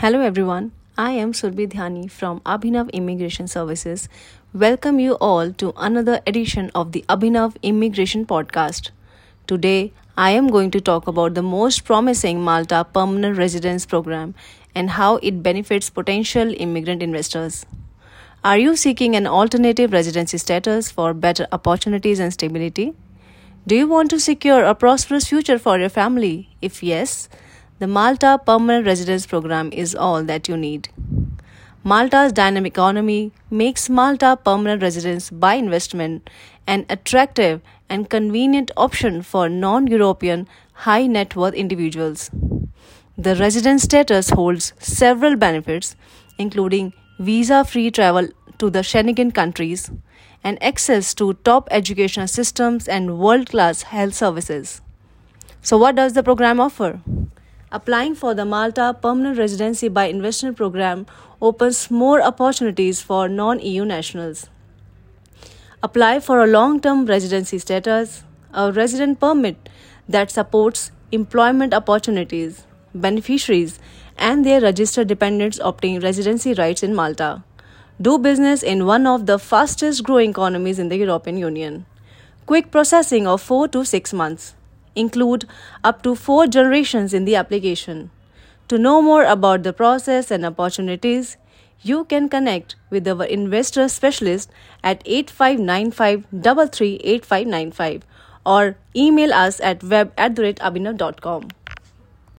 Hello everyone, I am Surbhi Dhyani from Abhinav Immigration Services. Welcome you all to another edition of the Abhinav Immigration Podcast. Today, I am going to talk about the most promising Malta Permanent Residence Program and how it benefits potential immigrant investors. Are you seeking an alternative residency status for better opportunities and stability? Do you want to secure a prosperous future for your family? If yes, the Malta Permanent Residence Program is all that you need. Malta's dynamic economy makes Malta Permanent Residence by investment an attractive and convenient option for non-European high net worth individuals. The residence status holds several benefits, including visa-free travel to the Schengen countries and access to top educational systems and world-class health services. So what does the program offer? Applying for the Malta Permanent Residency by Investment Program opens more opportunities for non-EU nationals. Apply for a long-term residency status, a resident permit that supports employment opportunities. Beneficiaries and their registered dependents obtain residency rights in Malta. Do business in one of the fastest growing economies in the European Union. Quick processing of 4 to 6 months. Include up to 4 generations in the application. To know more about the process and opportunities, you can connect with our investor specialist at 8595 338595 or email us at web@abhinav.com.